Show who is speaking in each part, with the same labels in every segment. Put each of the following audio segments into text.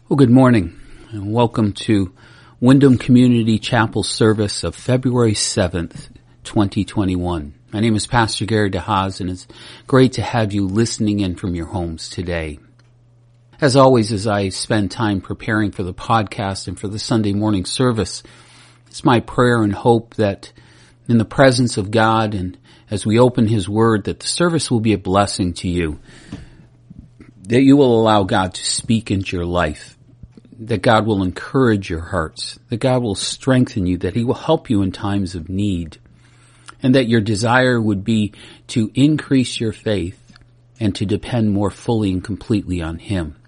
Speaker 1: Well, good morning, and welcome to Wyndham Community Chapel service of February 7th, 2021. My name is Pastor Gary DeHaas, and it's great to have you listening in from your homes today. As always, as I spend time preparing for the podcast and for the Sunday morning service, it's my prayer and hope that in the presence of God and as we open His Word, that the service will be a blessing to you, that you will allow God to speak into your life, that God will encourage your hearts, that God will strengthen you, that He will help you in times of need, and that your desire would be to increase your faith and to depend more fully and completely on Him.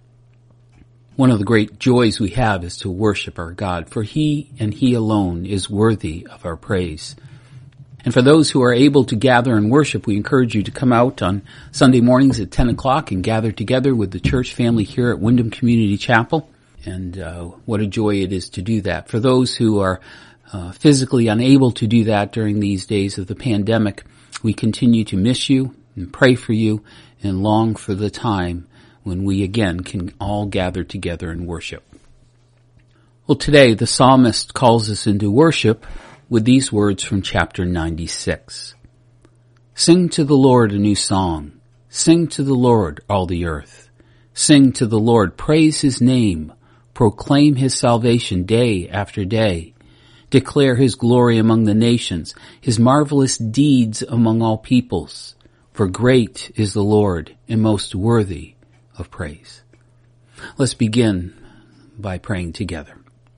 Speaker 1: One of the great joys we have is to worship our God, for He and He alone is worthy of our praise. And for those who are able to gather and worship, we encourage you to come out on Sunday mornings at 10 o'clock and gather together with the church family here at Wyndham Community Chapel. And what a joy it is to do that. For those who are physically unable to do that during these days of the pandemic, we continue to miss you and pray for you and long for the time when we again can all gather together and worship. Well, today the psalmist calls us into worship with these words from chapter 96. Sing to the Lord a new song. Sing to the Lord, all the earth. Sing to the Lord, praise His name. Proclaim His salvation day after day. Declare His glory among the nations, His marvelous deeds among all peoples. For great is the Lord and most worthy of praise. Let's begin by praying together.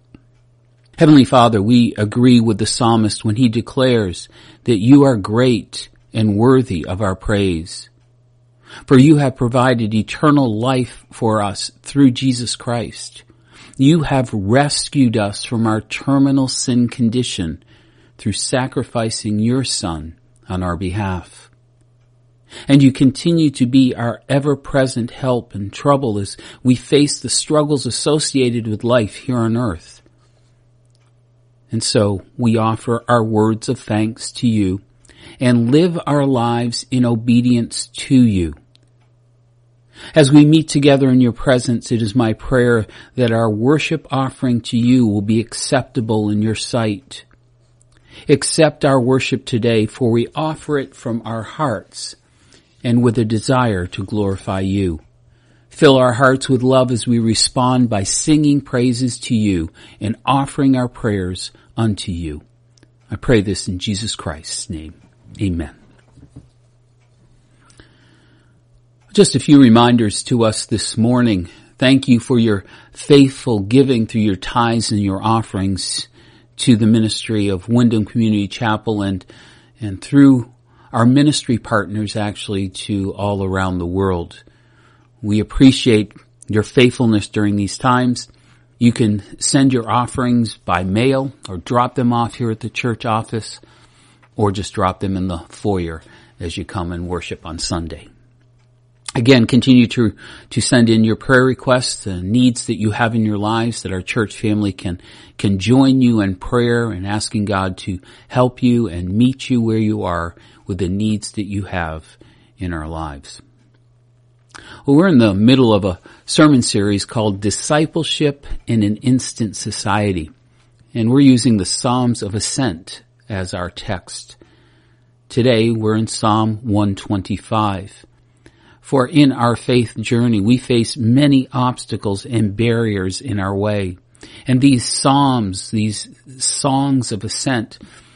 Speaker 1: Heavenly Father, we agree with the psalmist when he declares that You are great and worthy of our praise. For You have provided eternal life for us through Jesus Christ. You have rescued us from our terminal sin condition through sacrificing Your Son on our behalf. And You continue to be our ever-present help in trouble as we face the struggles associated with life here on earth. And so we offer our words of thanks to You and live our lives in obedience to You. As we meet together in Your presence, it is my prayer that our worship offering to You will be acceptable in Your sight. Accept our worship today, for we offer it from our hearts and with a desire to glorify You. Fill our hearts with love as we respond by singing praises to You and offering our prayers unto You. I pray this in Jesus Christ's name. Amen. Just a few reminders to us this morning. Thank you for your faithful giving through your tithes and your offerings to the ministry of Wyndham Community Chapel and through our ministry partners actually to all around the world. We appreciate your faithfulness during these times. You can send your offerings by mail or drop them off here at the church office or just drop them in the foyer as you come and worship on Sunday. Again, continue to send in your prayer requests, the needs that you have in your lives, that our church family can join you in prayer and asking God to help you and meet you where you are with the needs that you have in our lives. Well, we're in the middle of a sermon series called Discipleship in an Instant Society, and we're using the Psalms of Ascent as our text. Today, we're in Psalm 125. For in our faith journey, we face many obstacles and barriers in our way. And these psalms, these songs of ascent,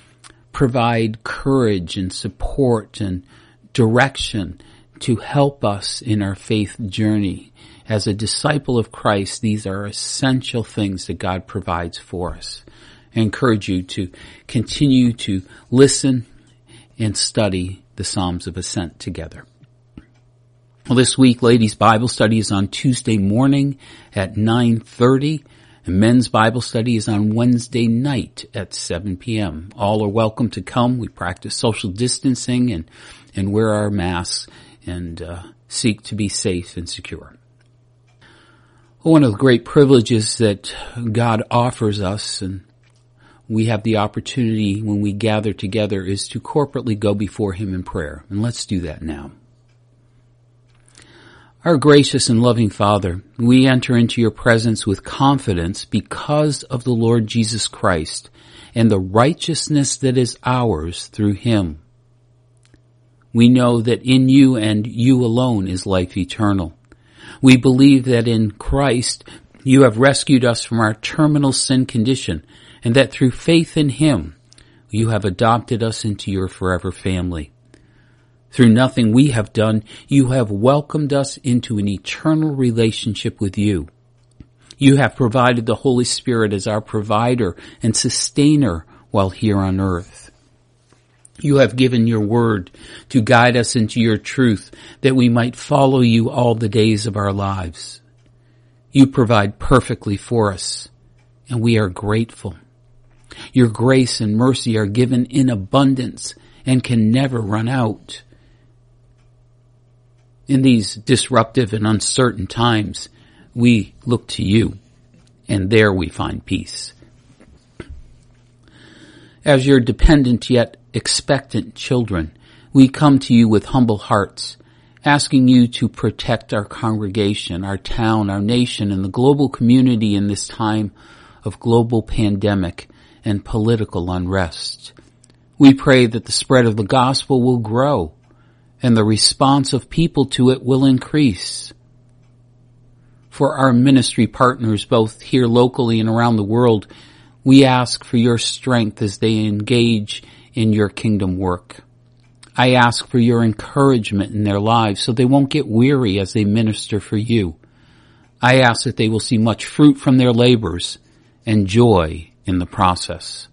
Speaker 1: provide courage and support and direction to help us in our faith journey. As a disciple of Christ, these are essential things that God provides for us. I encourage you to continue to listen and study the Psalms of Ascent together. Well, this week, ladies' Bible study is on Tuesday morning at 9:30, and men's Bible study is on Wednesday night at 7 p.m. All are welcome to come. We practice social distancing and wear our masks and seek to be safe and secure. One of the great privileges that God offers us, and we have the opportunity when we gather together, is to corporately go before Him in prayer. And let's do that now. Our gracious and loving Father, we enter into your presence with confidence because of the Lord Jesus Christ and the righteousness that is ours through him. We know that in you and you alone is life eternal. We believe that in Christ you have rescued us from our terminal sin condition, and that through faith in him you have adopted us into your forever family. Through nothing we have done, you have welcomed us into an eternal relationship with you. You have provided the Holy Spirit as our provider and sustainer while here on earth. You have given your word to guide us into your truth, that we might follow you all the days of our lives. You provide perfectly for us, and we are grateful. Your grace and mercy are given in abundance and can never run out. In these disruptive and uncertain times, we look to you, and there we find peace. As your dependent yet expectant children, we come to you with humble hearts, asking you to protect our congregation, our town, our nation, and the global community in this time of global pandemic and political unrest. We pray that the spread of the gospel will grow and the response of people to it will increase. For our ministry partners, both here locally and around the world, we ask for your strength as they engage in your kingdom work. I ask for your encouragement in their lives so they won't get weary as they minister for you. I ask that they will see much fruit from their labors and joy in the process.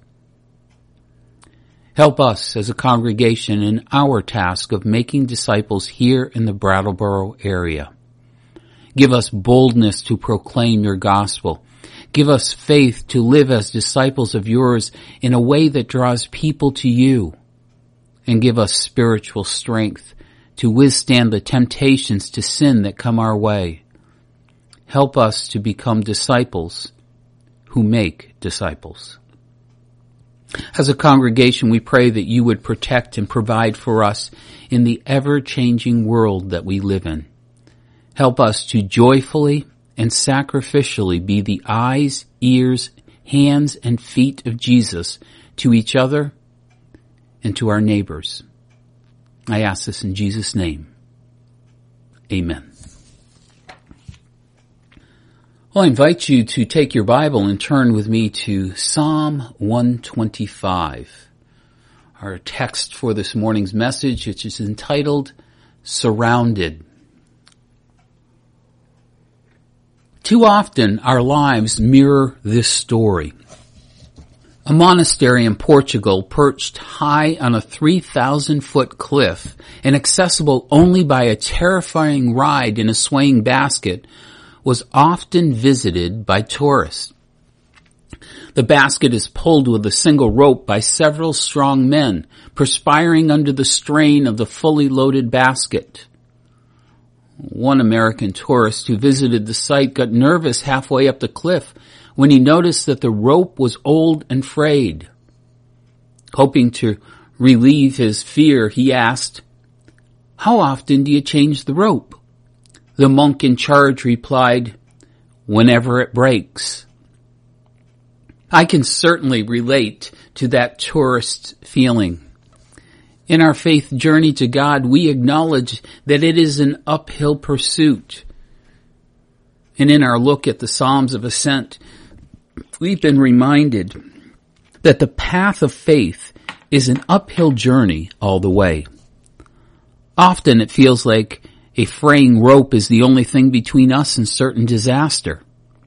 Speaker 1: Help us as a congregation in our task of making disciples here in the Brattleboro area. Give us boldness to proclaim your gospel. Give us faith to live as disciples of yours in a way that draws people to you. And give us spiritual strength to withstand the temptations to sin that come our way. Help us to become disciples who make disciples. As a congregation, we pray that you would protect and provide for us in the ever-changing world that we live in. Help us to joyfully and sacrificially be the eyes, ears, hands, and feet of Jesus to each other and to our neighbors. I ask this in Jesus' name. Amen. Well, I invite you to take your Bible and turn with me to Psalm 125, our text for this morning's message, which is entitled, Surrounded. Too often our lives mirror this story. A monastery in Portugal, perched high on a 3,000-foot cliff and accessible only by a terrifying ride in a swaying basket, was often visited by tourists. The basket is pulled with a single rope by several strong men, perspiring under the strain of the fully loaded basket. One American tourist who visited the site got nervous halfway up the cliff when he noticed that the rope was old and frayed. Hoping to relieve his fear, he asked, "How often do you change the rope?" The monk in charge replied, "Whenever it breaks." I can certainly relate to that tourist's feeling. In our faith journey to God, we acknowledge that it is an uphill pursuit. And in our look at the Psalms of Ascent, we've been reminded that the path of faith is an uphill journey all the way. Often it feels like a fraying rope is the only thing between us and certain disaster.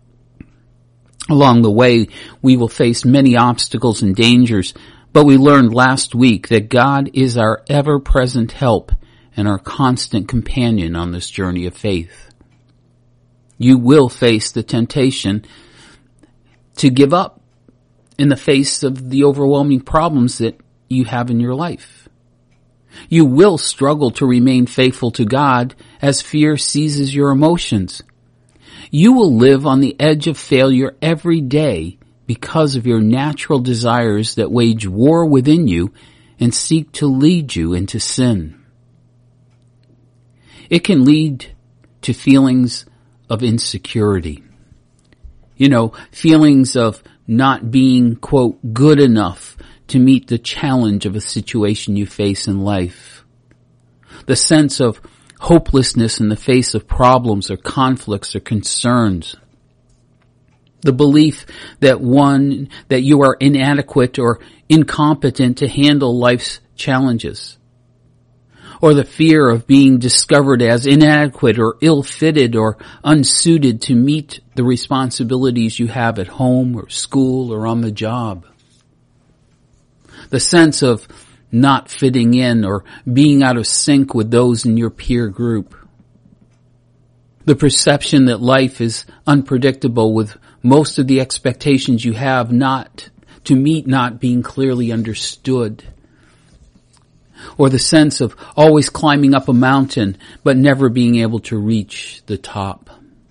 Speaker 1: Along the way, we will face many obstacles and dangers, but we learned last week that God is our ever-present help and our constant companion on this journey of faith. You will face the temptation to give up in the face of the overwhelming problems that you have in your life. You will struggle to remain faithful to God as fear seizes your emotions. You will live on the edge of failure every day because of your natural desires that wage war within you and seek to lead you into sin. It can lead to feelings of insecurity. Feelings of not being, quote, good enough to meet the challenge of a situation you face in life. The sense of hopelessness in the face of problems or conflicts or concerns. The belief that you are inadequate or incompetent to handle life's challenges. Or the fear of being discovered as inadequate or ill-fitted or unsuited to meet the responsibilities you have at home or school or on the job. The sense of not fitting in or being out of sync with those in your peer group. The perception that life is unpredictable, with most of the expectations you have not being clearly understood. Or the sense of always climbing up a mountain but never being able to reach the top.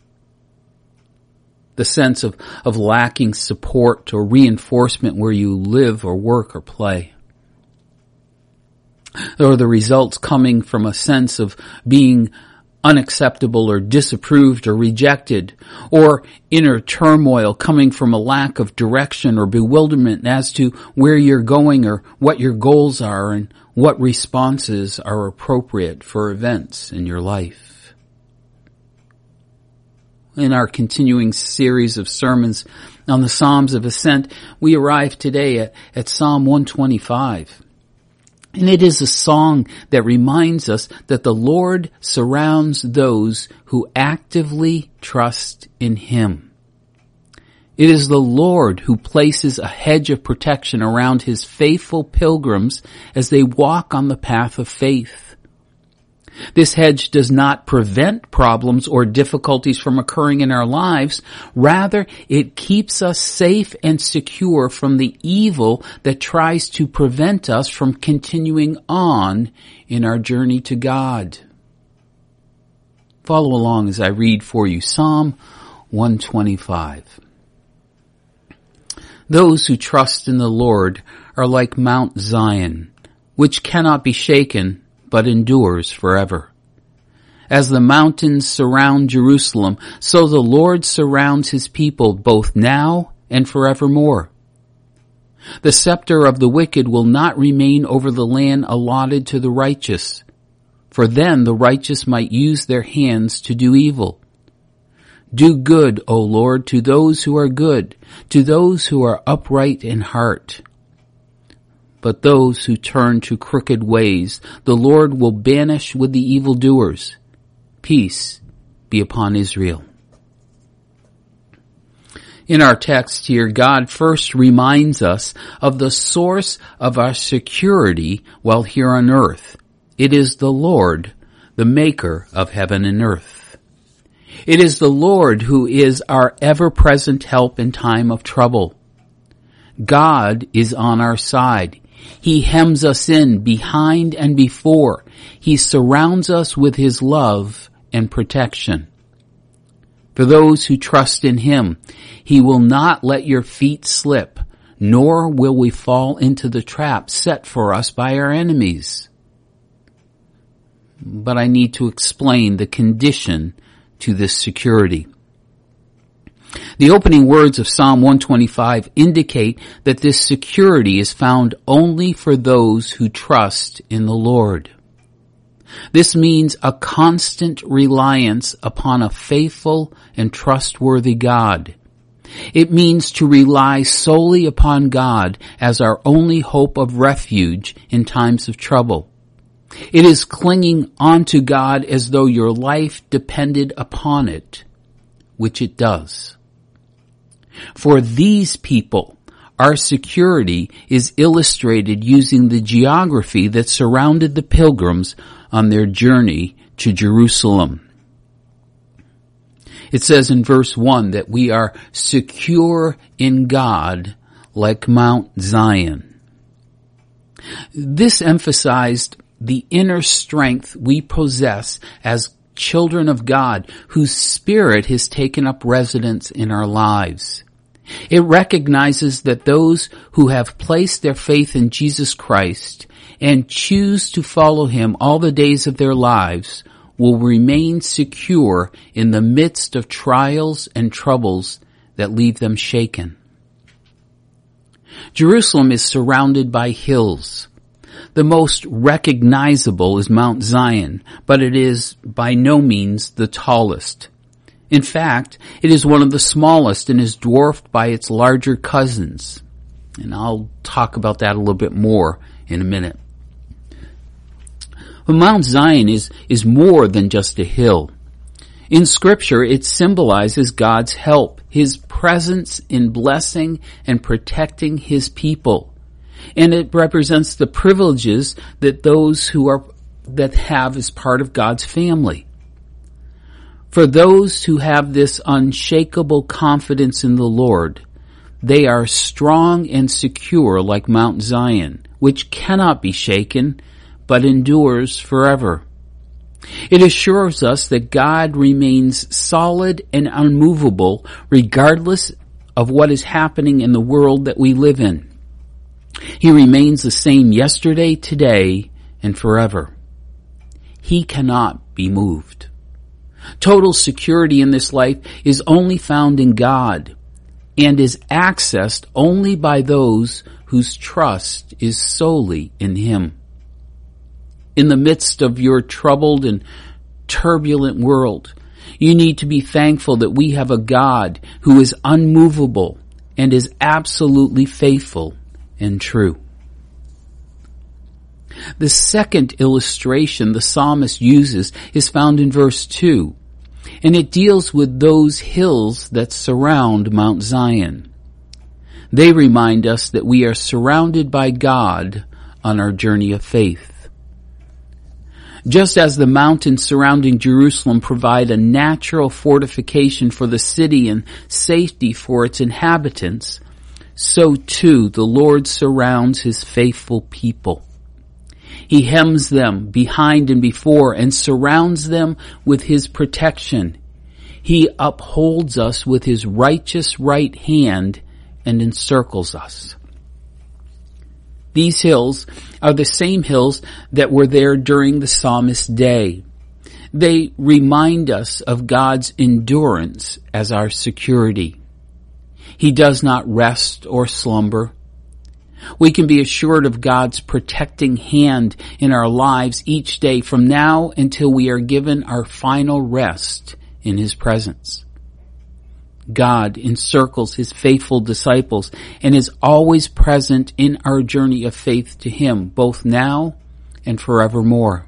Speaker 1: The sense of lacking support or reinforcement where you live or work or play. Or the results coming from a sense of being unacceptable or disapproved or rejected, or inner turmoil coming from a lack of direction or bewilderment as to where you're going or what your goals are and what responses are appropriate for events in your life. In our continuing series of sermons on the Psalms of Ascent, we arrive today at Psalm 125. And it is a song that reminds us that the Lord surrounds those who actively trust in Him. It is the Lord who places a hedge of protection around His faithful pilgrims as they walk on the path of faith. This hedge does not prevent problems or difficulties from occurring in our lives. Rather, it keeps us safe and secure from the evil that tries to prevent us from continuing on in our journey to God. Follow along as I read for you Psalm 125. Those who trust in the Lord are like Mount Zion, which cannot be shaken, but endures forever. As the mountains surround Jerusalem, so the Lord surrounds His people both now and forevermore. The scepter of the wicked will not remain over the land allotted to the righteous, for then the righteous might use their hands to do evil. Do good, O Lord, to those who are good, to those who are upright in heart. But those who turn to crooked ways, the Lord will banish with the evildoers. Peace be upon Israel. In our text here, God first reminds us of the source of our security while here on earth. It is the Lord, the maker of heaven and earth. It is the Lord who is our ever-present help in time of trouble. God is on our side. He hems us in behind and before. He surrounds us with His love and protection. For those who trust in Him, He will not let your feet slip, nor will we fall into the trap set for us by our enemies. But I need to explain the condition to this security. The opening words of Psalm 125 indicate that this security is found only for those who trust in the Lord. This means a constant reliance upon a faithful and trustworthy God. It means to rely solely upon God as our only hope of refuge in times of trouble. It is clinging onto God as though your life depended upon it, which it does. For these people, our security is illustrated using the geography that surrounded the pilgrims on their journey to Jerusalem. It says in verse 1 that we are secure in God like Mount Zion. This emphasized the inner strength we possess as children of God, whose Spirit has taken up residence in our lives. It recognizes that those who have placed their faith in Jesus Christ and choose to follow Him all the days of their lives will remain secure in the midst of trials and troubles that leave them shaken. Jerusalem is surrounded by hills. The most recognizable is Mount Zion, but it is by no means the tallest. In fact, it is one of the smallest and is dwarfed by its larger cousins. And I'll talk about that a little bit more in a minute. But Mount Zion is more than just a hill. In Scripture, it symbolizes God's help, His presence in blessing and protecting His people. And it represents the privileges that those that have as part of God's family. For those who have this unshakable confidence in the Lord, they are strong and secure like Mount Zion, which cannot be shaken, but endures forever. It assures us that God remains solid and unmovable regardless of what is happening in the world that we live in. He remains the same yesterday, today, and forever. He cannot be moved. Total security in this life is only found in God and is accessed only by those whose trust is solely in Him. In the midst of your troubled and turbulent world, you need to be thankful that we have a God who is unmovable and is absolutely faithful and true. The second illustration the psalmist uses is found in verse 2, and it deals with those hills that surround Mount Zion. They remind us that we are surrounded by God on our journey of faith. Just as the mountains surrounding Jerusalem provide a natural fortification for the city and safety for its inhabitants, so too the Lord surrounds His faithful people. He hems them behind and before and surrounds them with His protection. He upholds us with His righteous right hand and encircles us. These hills are the same hills that were there during the psalmist's day. They remind us of God's endurance as our security. He does not rest or slumber. We can be assured of God's protecting hand in our lives each day from now until we are given our final rest in His presence. God encircles His faithful disciples and is always present in our journey of faith to Him, both now and forevermore.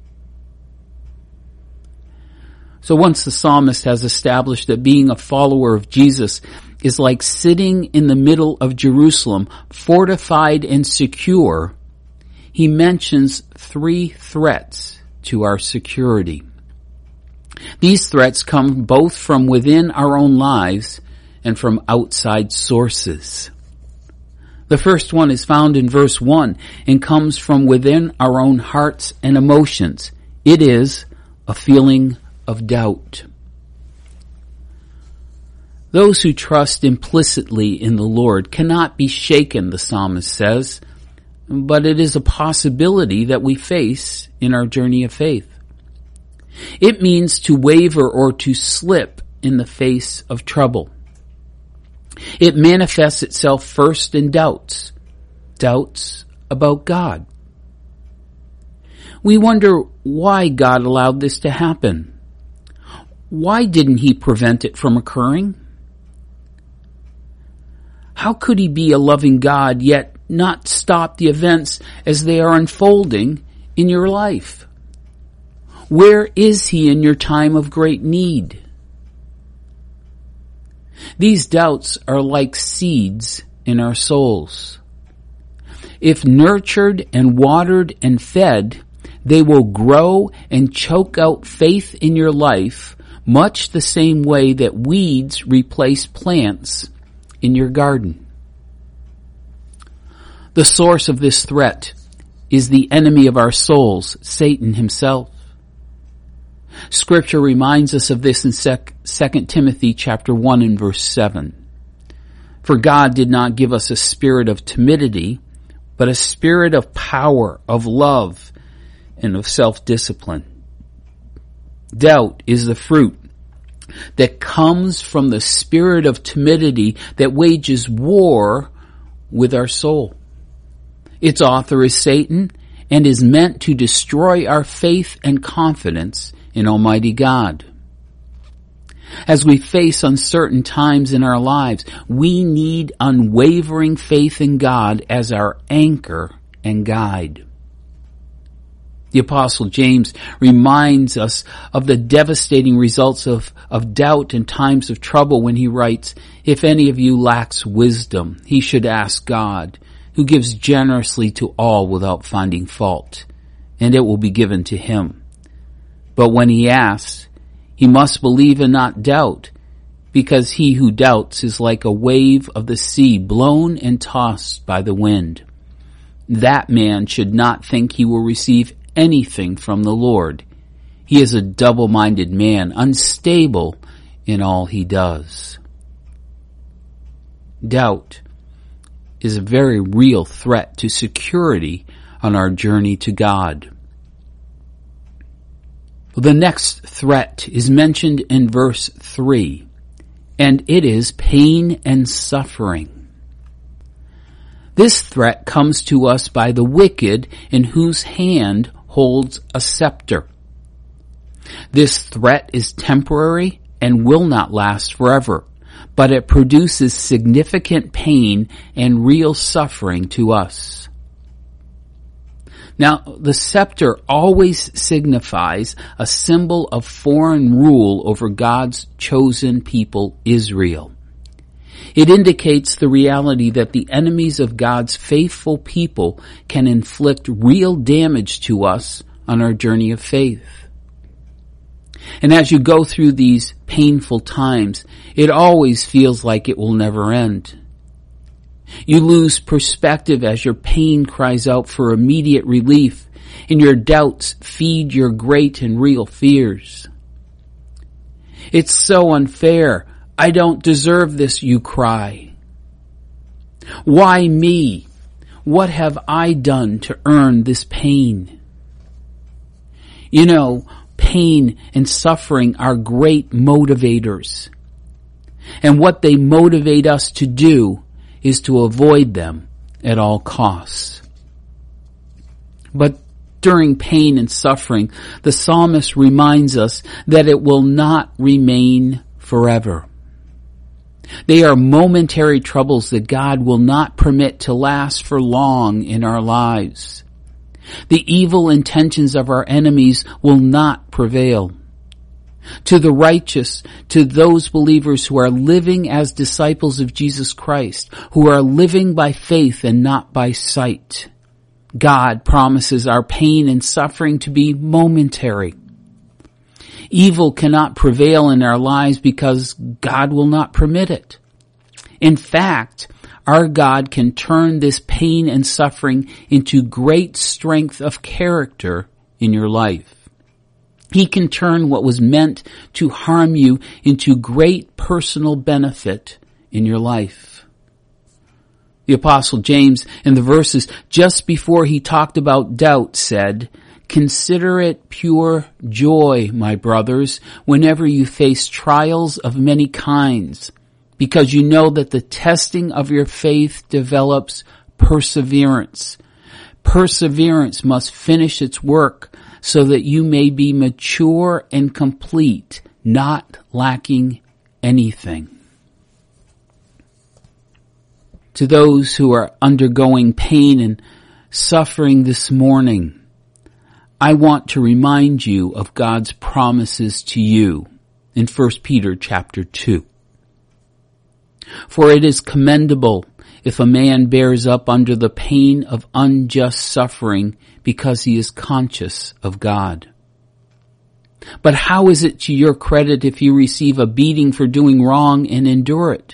Speaker 1: So once the psalmist has established that being a follower of Jesus is like sitting in the middle of Jerusalem, fortified and secure, he mentions 3 threats to our security. These threats come both from within our own lives and from outside sources. The first one is found in verse 1 and comes from within our own hearts and emotions. It is a feeling of doubt. Those who trust implicitly in the Lord cannot be shaken, the psalmist says, but it is a possibility that we face in our journey of faith. It means to waver or to slip in the face of trouble. It manifests itself first in doubts about God. We wonder why God allowed this to happen. Why didn't He prevent it from occurring? How could He be a loving God yet not stop the events as they are unfolding in your life? Where is He in your time of great need? These doubts are like seeds in our souls. If nurtured and watered and fed, they will grow and choke out faith in your life, much the same way that weeds replace plants in your garden. The source of this threat is the enemy of our souls, Satan himself. Scripture reminds us of this in 2 Timothy chapter 1 and verse 7. For God did not give us a spirit of timidity, but a spirit of power, of love, and of self-discipline. Doubt is the fruit that comes from the spirit of timidity that wages war with our soul. Its author is Satan and is meant to destroy our faith and confidence in Almighty God. As we face uncertain times in our lives, we need unwavering faith in God as our anchor and guide. The Apostle James reminds us of the devastating results of doubt in times of trouble when he writes, "If any of you lacks wisdom, he should ask God, who gives generously to all without finding fault, and it will be given to him. But when he asks, he must believe and not doubt, because he who doubts is like a wave of the sea blown and tossed by the wind. That man should not think he will receive anything from the Lord. He is a double-minded man, unstable in all he does." Doubt is a very real threat to security on our journey to God. The next threat is mentioned in verse 3, and it is pain and suffering. This threat comes to us by the wicked in whose hand holds a scepter. This threat is temporary and will not last forever, but it produces significant pain and real suffering to us. Now, the scepter always signifies a symbol of foreign rule over God's chosen people, Israel. It indicates the reality that the enemies of God's faithful people can inflict real damage to us on our journey of faith. And as you go through these painful times, it always feels like it will never end. You lose perspective as your pain cries out for immediate relief, and your doubts feed your great and real fears. It's so unfair. I don't deserve this, you cry. Why me? What have I done to earn this pain? You know, pain and suffering are great motivators. And what they motivate us to do is to avoid them at all costs. But during pain and suffering, the psalmist reminds us that it will not remain forever. They are momentary troubles that God will not permit to last for long in our lives. The evil intentions of our enemies will not prevail. To the righteous, to those believers who are living as disciples of Jesus Christ, who are living by faith and not by sight, God promises our pain and suffering to be momentary. Evil cannot prevail in our lives because God will not permit it. In fact, our God can turn this pain and suffering into great strength of character in your life. He can turn what was meant to harm you into great personal benefit in your life. The Apostle James, in the verses just before he talked about doubt, said, "Consider it pure joy, my brothers, whenever you face trials of many kinds, because you know that the testing of your faith develops perseverance. Perseverance must finish its work so that you may be mature and complete, not lacking anything." To those who are undergoing pain and suffering this morning, I want to remind you of God's promises to you in 1 Peter chapter 2. "For it is commendable if a man bears up under the pain of unjust suffering because he is conscious of God. But how is it to your credit if you receive a beating for doing wrong and endure it?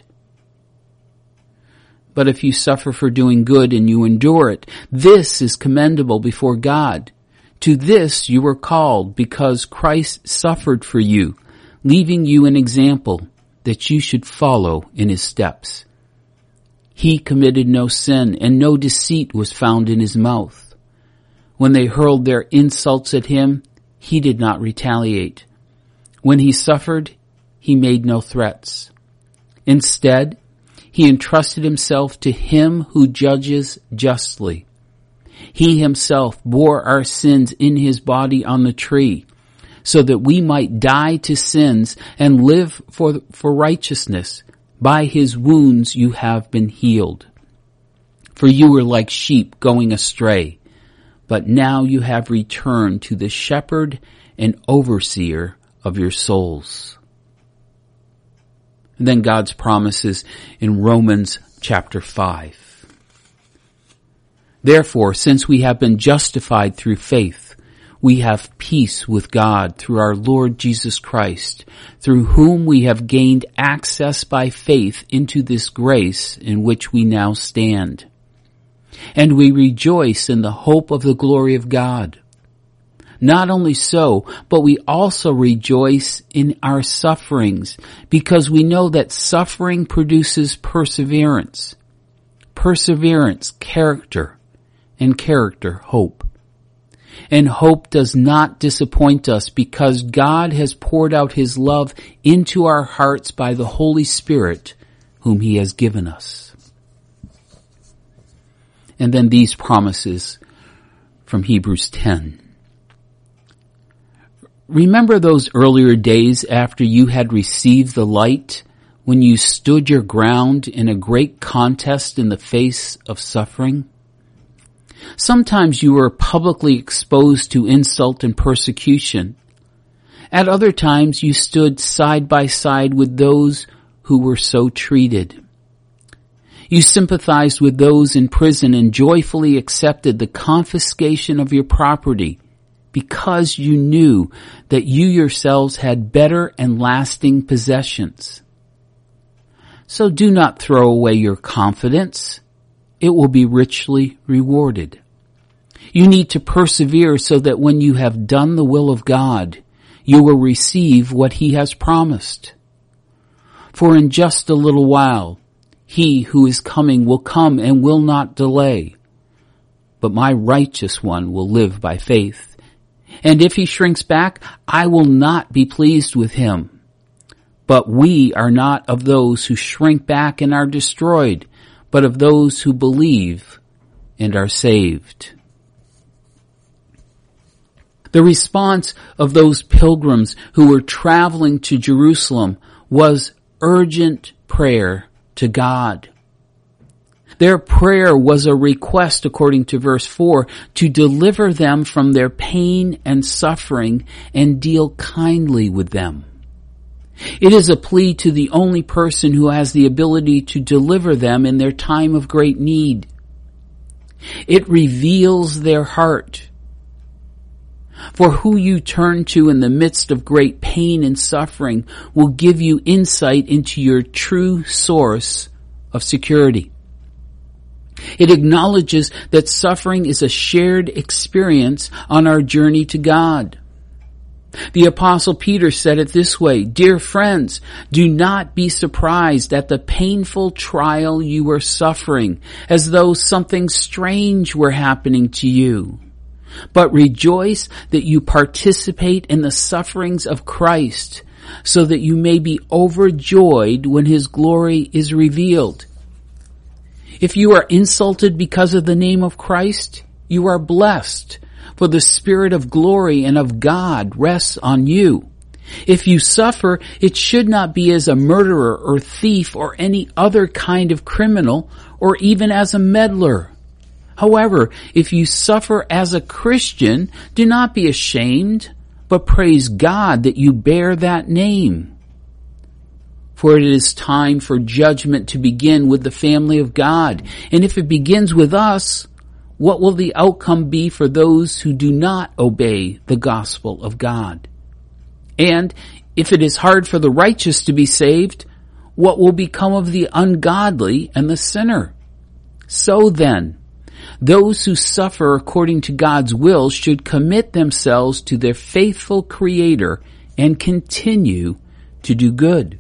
Speaker 1: But if you suffer for doing good and you endure it, this is commendable before God. To this you were called, because Christ suffered for you, leaving you an example that you should follow in his steps. He committed no sin, and no deceit was found in his mouth. When they hurled their insults at him, he did not retaliate. When he suffered, he made no threats. Instead, he entrusted himself to him who judges justly. He himself bore our sins in his body on the tree, so that we might die to sins and live for righteousness. By his wounds you have been healed. For you were like sheep going astray, but now you have returned to the shepherd and overseer of your souls. And then God's promises in Romans chapter 5. Therefore, since we have been justified through faith, we have peace with God through our Lord Jesus Christ, through whom we have gained access by faith into this grace in which we now stand. And we rejoice in the hope of the glory of God. Not only so, but we also rejoice in our sufferings, because we know that suffering produces perseverance. Perseverance, character, and character, hope. And hope does not disappoint us, because God has poured out his love into our hearts by the Holy Spirit, whom he has given us. And then these promises from Hebrews 10. Remember those earlier days after you had received the light, when you stood your ground in a great contest in the face of suffering? Sometimes you were publicly exposed to insult and persecution. At other times you stood side by side with those who were so treated. You sympathized with those in prison and joyfully accepted the confiscation of your property, because you knew that you yourselves had better and lasting possessions. So do not throw away your confidence. It will be richly rewarded. You need to persevere so that when you have done the will of God, you will receive what he has promised. For in just a little while, he who is coming will come and will not delay. But my righteous one will live by faith. And if he shrinks back, I will not be pleased with him. But we are not of those who shrink back and are destroyed, but of those who believe and are saved. The response of those pilgrims who were traveling to Jerusalem was urgent prayer to God. Their prayer was a request, according to verse 4, to deliver them from their pain and suffering and deal kindly with them. It is a plea to the only person who has the ability to deliver them in their time of great need. It reveals their heart. For who you turn to in the midst of great pain and suffering will give you insight into your true source of security. It acknowledges that suffering is a shared experience on our journey to God. The Apostle Peter said it this way, "Dear friends, do not be surprised at the painful trial you are suffering, as though something strange were happening to you. But rejoice that you participate in the sufferings of Christ, so that you may be overjoyed when his glory is revealed." If you are insulted because of the name of Christ, you are blessed, for the Spirit of glory and of God rests on you. If you suffer, it should not be as a murderer or thief or any other kind of criminal, or even as a meddler. However, if you suffer as a Christian, do not be ashamed, but praise God that you bear that name. For it is time for judgment to begin with the family of God. And if it begins with us, what will the outcome be for those who do not obey the gospel of God? And if it is hard for the righteous to be saved, what will become of the ungodly and the sinner? So then, those who suffer according to God's will should commit themselves to their faithful Creator and continue to do good.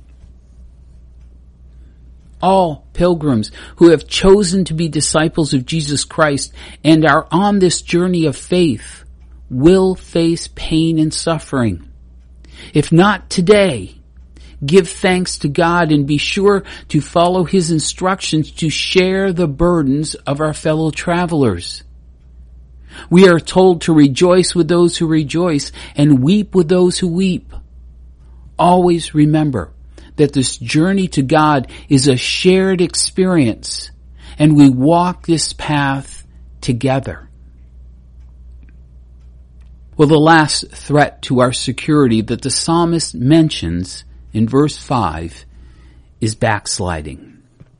Speaker 1: All pilgrims who have chosen to be disciples of Jesus Christ and are on this journey of faith will face pain and suffering. If not today, give thanks to God and be sure to follow His instructions to share the burdens of our fellow travelers. We are told to rejoice with those who rejoice and weep with those who weep. Always remember that this journey to God is a shared experience, and we walk this path together. Well, the last threat to our security that the psalmist mentions in verse 5 is backsliding.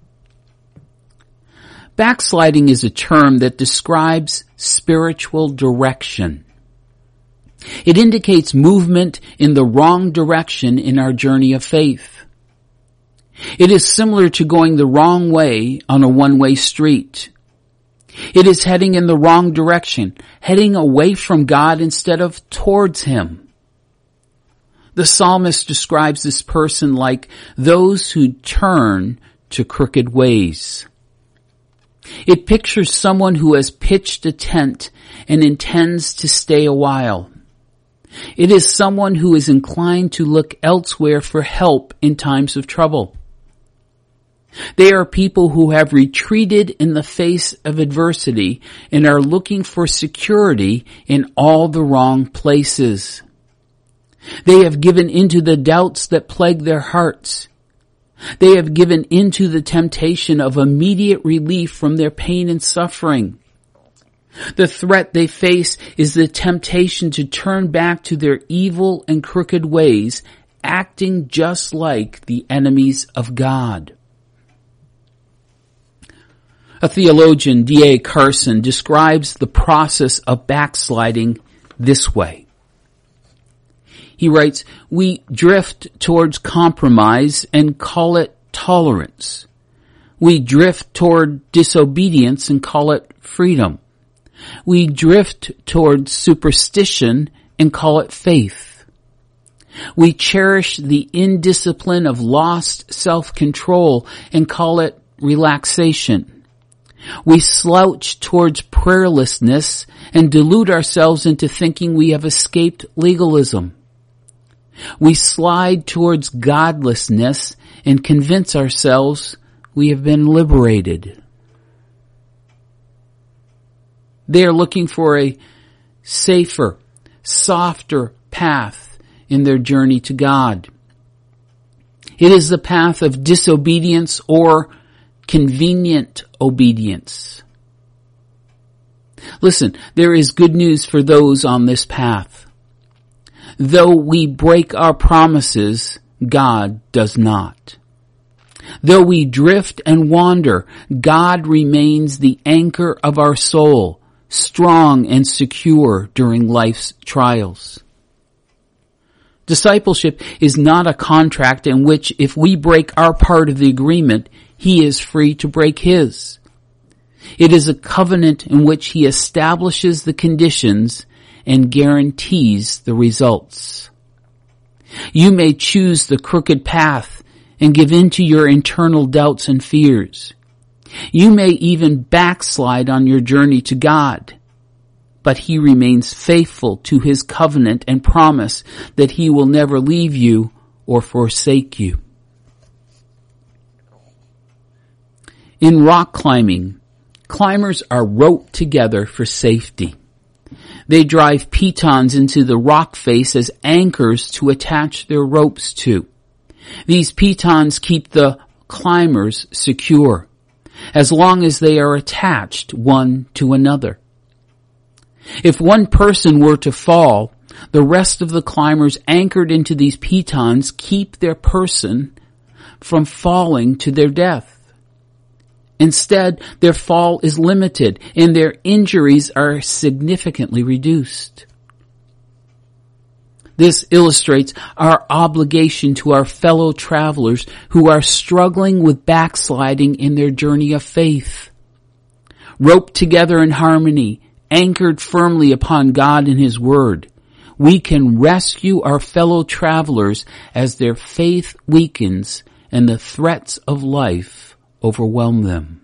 Speaker 1: Backsliding is a term that describes spiritual direction. It indicates movement in the wrong direction in our journey of faith. It is similar to going the wrong way on a one-way street. It is heading in the wrong direction, heading away from God instead of towards Him. The psalmist describes this person like those who turn to crooked ways. It pictures someone who has pitched a tent and intends to stay a while. It is someone who is inclined to look elsewhere for help in times of trouble. They are people who have retreated in the face of adversity and are looking for security in all the wrong places. They have given into the doubts that plague their hearts. They have given into the temptation of immediate relief from their pain and suffering. The threat they face is the temptation to turn back to their evil and crooked ways, acting just like the enemies of God. A theologian, D.A. Carson, describes the process of backsliding this way. He writes, "We drift towards compromise and call it tolerance. We drift toward disobedience and call it freedom. We drift toward superstition and call it faith. We cherish the indiscipline of lost self-control and call it relaxation. We slouch towards prayerlessness and delude ourselves into thinking we have escaped legalism. We slide towards godlessness and convince ourselves we have been liberated." They are looking for a safer, softer path in their journey to God. It is the path of disobedience or convenient obedience. Listen, there is good news for those on this path. Though we break our promises, God does not. Though we drift and wander, God remains the anchor of our soul, strong and secure during life's trials. Discipleship is not a contract in which if we break our part of the agreement, He is free to break His. It is a covenant in which He establishes the conditions and guarantees the results. You may choose the crooked path and give in to your internal doubts and fears. You may even backslide on your journey to God, but He remains faithful to His covenant and promise that He will never leave you or forsake you. In rock climbing, climbers are roped together for safety. They drive pitons into the rock face as anchors to attach their ropes to. These pitons keep the climbers secure, as long as they are attached one to another. If one person were to fall, the rest of the climbers anchored into these pitons keep their person from falling to their death. Instead, their fall is limited and their injuries are significantly reduced. This illustrates our obligation to our fellow travelers who are struggling with backsliding in their journey of faith. Roped together in harmony, anchored firmly upon God and His Word, we can rescue our fellow travelers as their faith weakens and the threats of life overwhelm them.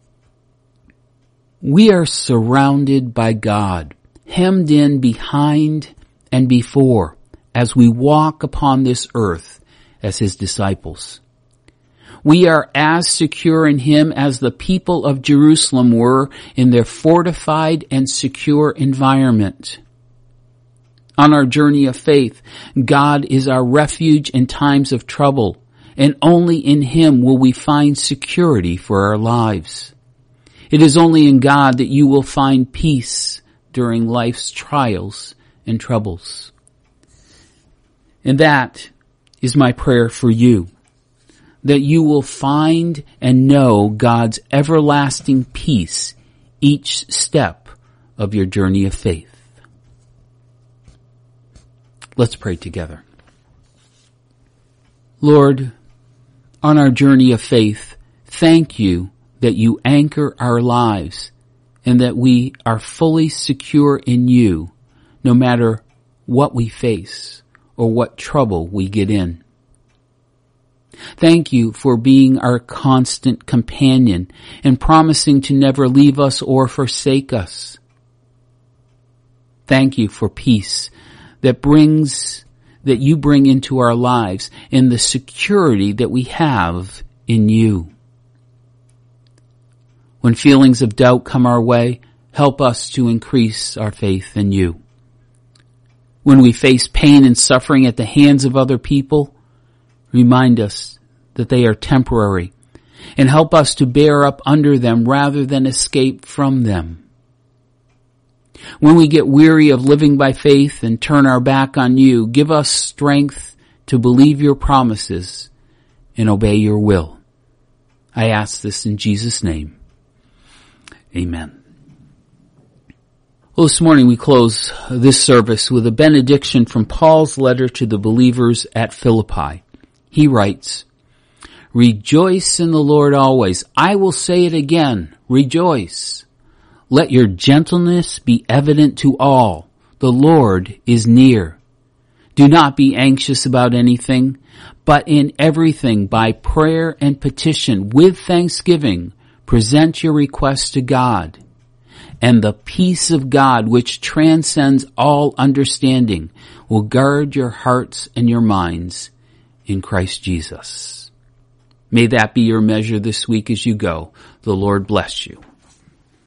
Speaker 1: We are surrounded by God, hemmed in behind and before, as we walk upon this earth as his disciples. We are as secure in him as the people of Jerusalem were in their fortified and secure environment. On our journey of faith, God is our refuge in times of trouble, and only in him will we find security for our lives. It is only in God that you will find peace during life's trials and troubles. And that is my prayer for you, that you will find and know God's everlasting peace each step of your journey of faith. Let's pray together. Lord, on our journey of faith, thank you that you anchor our lives and that we are fully secure in you no matter what we face or what trouble we get in. Thank you for being our constant companion and promising to never leave us or forsake us. Thank you for peace that you bring into our lives and the security that we have in you. When feelings of doubt come our way, help us to increase our faith in you. When we face pain and suffering at the hands of other people, remind us that they are temporary and help us to bear up under them rather than escape from them. When we get weary of living by faith and turn our back on you, give us strength to believe your promises and obey your will. I ask this in Jesus' name. Amen. Well, this morning we close this service with a benediction from Paul's letter to the believers at Philippi. He writes, "Rejoice in the Lord always. I will say it again, rejoice. Let your gentleness be evident to all. The Lord is near. Do not be anxious about anything, but in everything by prayer and petition with thanksgiving, present your requests to God. And the peace of God, which transcends all understanding, will guard your hearts and your minds in Christ Jesus." May that be your measure this week as you go. The Lord bless you.